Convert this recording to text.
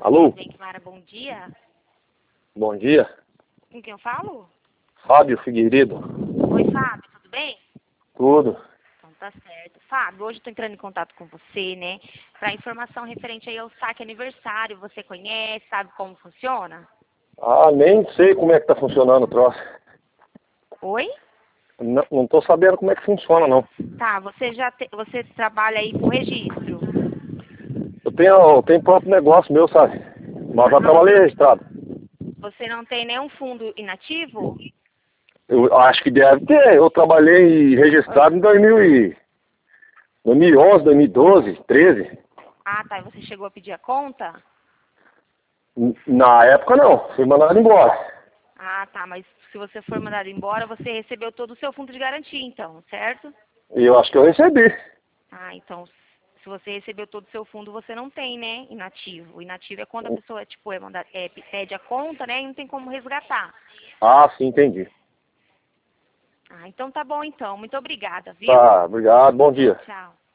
Alô? Bem, Clara, bom dia. Bom dia. Com quem eu falo? Fábio Figueiredo. Oi, Fábio, tudo bem? Tudo. Então tá certo. Fábio, hoje eu tô entrando em contato com você, né? Pra informação referente aí ao saque aniversário. Você conhece, sabe como funciona? Ah, nem sei como é que tá funcionando o troço. Oi? Não tô sabendo como é que funciona, não. Tá, você trabalha aí com registro. Eu tenho próprio negócio meu, sabe? Mas já trabalhei registrado. Você não tem nenhum fundo inativo? Eu acho que deve ter. Eu trabalhei registrado em 2011, 2012, 13. Ah, tá. E você chegou a pedir a conta? Na época não. Fui mandado embora. Ah, tá. Mas se você for mandado embora, você recebeu todo o seu fundo de garantia, então, certo? E eu acho que eu recebi. Ah, então, se você recebeu todo o seu fundo, você não tem, né, inativo. O inativo é quando a pessoa, tipo, pede a conta, né, e não tem como resgatar. Ah, sim, entendi. Ah, então tá bom, então. Muito obrigada, viu? Tá, obrigado. Bom dia. Tchau.